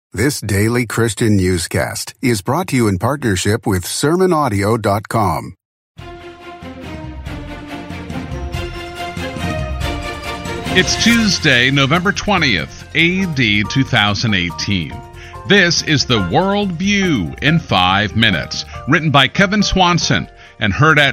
This daily Christian newscast is brought to you in partnership with SermonAudio.com. It's Tuesday, November 20th, A.D. 2018. This is the World View in 5 minutes, written by Kevin Swanson and heard at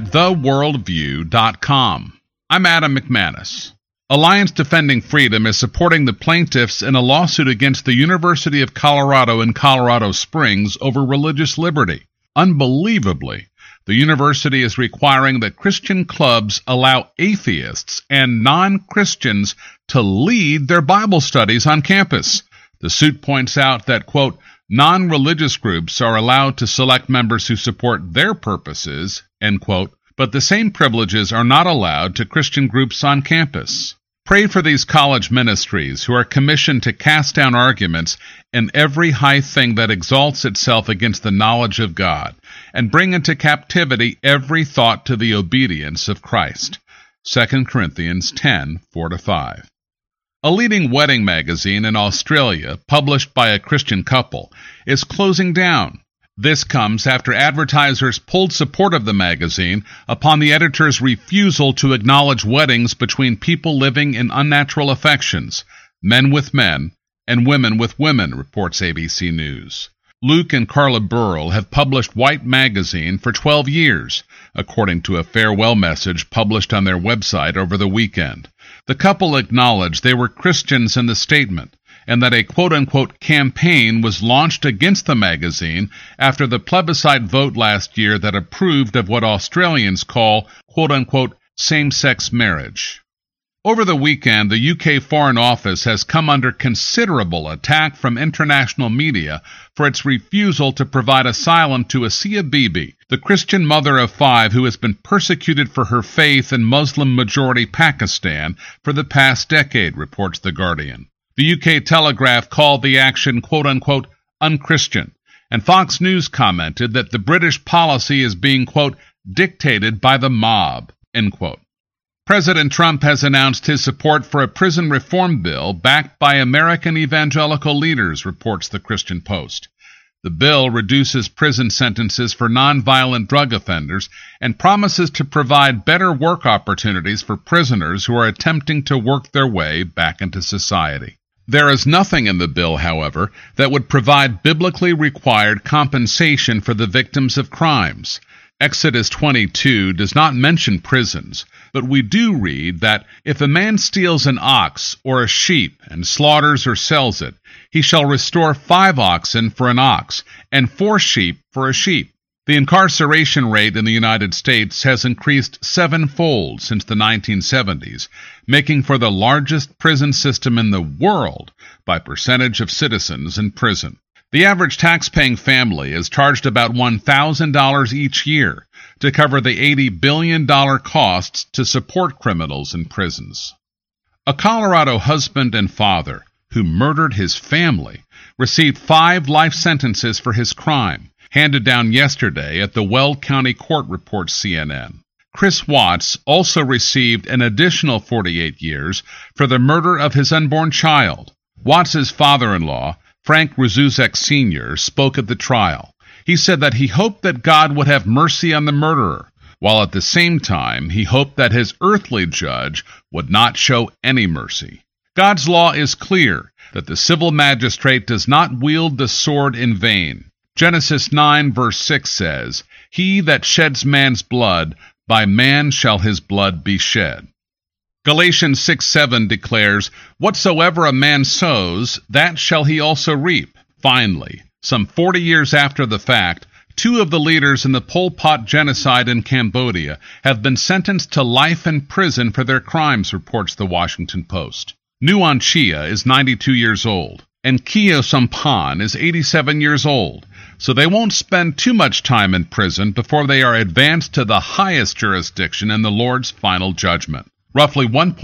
theworldview.com. I'm Adam McManus. Alliance Defending Freedom is supporting the plaintiffs in a lawsuit against the University of Colorado in Colorado Springs over religious liberty. Unbelievably, the university is requiring that Christian clubs allow atheists and non-Christians to lead their Bible studies on campus. The suit points out that, quote, non-religious groups are allowed to select members who support their purposes, end quote, but the same privileges are not allowed to Christian groups on campus. Pray for these college ministries who are commissioned to cast down arguments and every high thing that exalts itself against the knowledge of God, and bring into captivity every thought to the obedience of Christ. 2 Corinthians 10, 4-5. A leading wedding magazine in Australia, published by a Christian couple, is closing down. This comes after advertisers pulled support of the magazine upon the editor's refusal to acknowledge weddings between people living in unnatural affections, men with men, and women with women, reports ABC News. Luke and Carla Burrell have published White Magazine for 12 years, according to a farewell message published on their website over the weekend. The couple acknowledged they were Christians in the statement, and that a quote-unquote campaign was launched against the magazine after the plebiscite vote last year that approved of what Australians call quote-unquote same-sex marriage. Over the weekend, the UK Foreign Office has come under considerable attack from international media for its refusal to provide asylum to Asia Bibi, the Christian mother of 5 who has been persecuted for her faith in Muslim-majority Pakistan for the past decade, reports The Guardian. The UK Telegraph called the action quote-unquote unchristian, and Fox News commented that the British policy is being, quote, dictated by the mob, end quote. President Trump has announced his support for a prison reform bill backed by American evangelical leaders, reports the Christian Post. The bill reduces prison sentences for nonviolent drug offenders and promises to provide better work opportunities for prisoners who are attempting to work their way back into society. There is nothing in the bill, however, that would provide biblically required compensation for the victims of crimes. Exodus 22 does not mention prisons, but we do read that if a man steals an ox or a sheep and slaughters or sells it, he shall restore 5 oxen for an ox and 4 sheep for a sheep. The incarceration rate in the United States has increased 7-fold since the 1970s, making for the largest prison system in the world by percentage of citizens in prison. The average tax-paying family is charged about $1,000 each year to cover the $80 billion costs to support criminals in prisons. A Colorado husband and father who murdered his family received 5 life sentences for his crime, handed down yesterday at the Weld County Court, reports CNN. Chris Watts also received an additional 48 years for the murder of his unborn child. Watts's father-in-law, Frank Razuzek Sr., spoke at the trial. He said that he hoped that God would have mercy on the murderer, while at the same time he hoped that his earthly judge would not show any mercy. God's law is clear, that the civil magistrate does not wield the sword in vain. Genesis 9 verse 6 says, "He that sheds man's blood, by man shall his blood be shed." Galatians 6:7 declares, "Whatsoever a man sows, that shall he also reap." Finally, some 40 years after the fact, 2 of the leaders in the Pol Pot genocide in Cambodia have been sentenced to life in prison for their crimes, reports the Washington Post. Nuon Chia is 92 years old, and Keo Sampan is 87 years old, so they won't spend too much time in prison before they are advanced to the highest jurisdiction in the Lord's final judgment. Roughly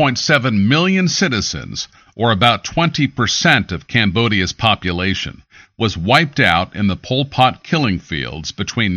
1.7 million citizens, or about 20% of Cambodia's population, was wiped out in the Pol Pot killing fields between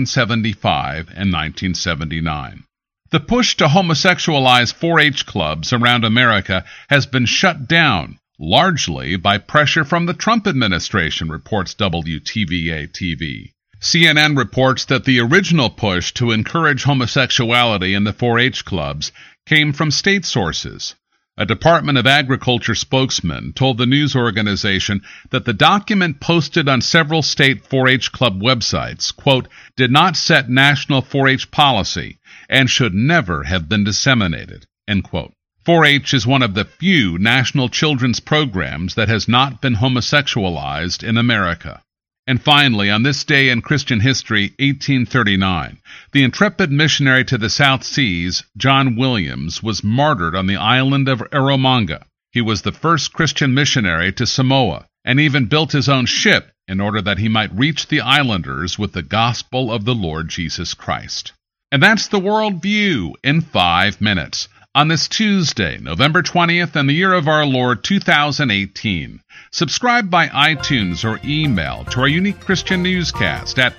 1975 and 1979. The push to homosexualize 4-H clubs around America has been shut down largely by pressure from the Trump administration, reports WTVA-TV. CNN reports that the original push to encourage homosexuality in the 4-H clubs came from state sources. A Department of Agriculture spokesman told the news organization that the document posted on several state 4-H club websites, quote, did not set national 4-H policy and should never have been disseminated, end quote. 4-H is one of the few national children's programs that has not been homosexualized in America. And finally, on this day in Christian history, 1839, the intrepid missionary to the South Seas, John Williams, was martyred on the island of Eromanga. He was the first Christian missionary to Samoa, and even built his own ship in order that he might reach the islanders with the gospel of the Lord Jesus Christ. And that's the World View in 5 minutes. On this Tuesday, November 20th, in the year of our Lord 2018. Subscribe by iTunes or email to our unique Christian newscast at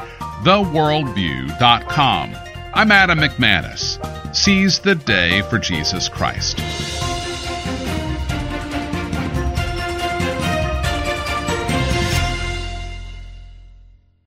theworldview.com. I'm Adam McManus. Seize the day for Jesus Christ.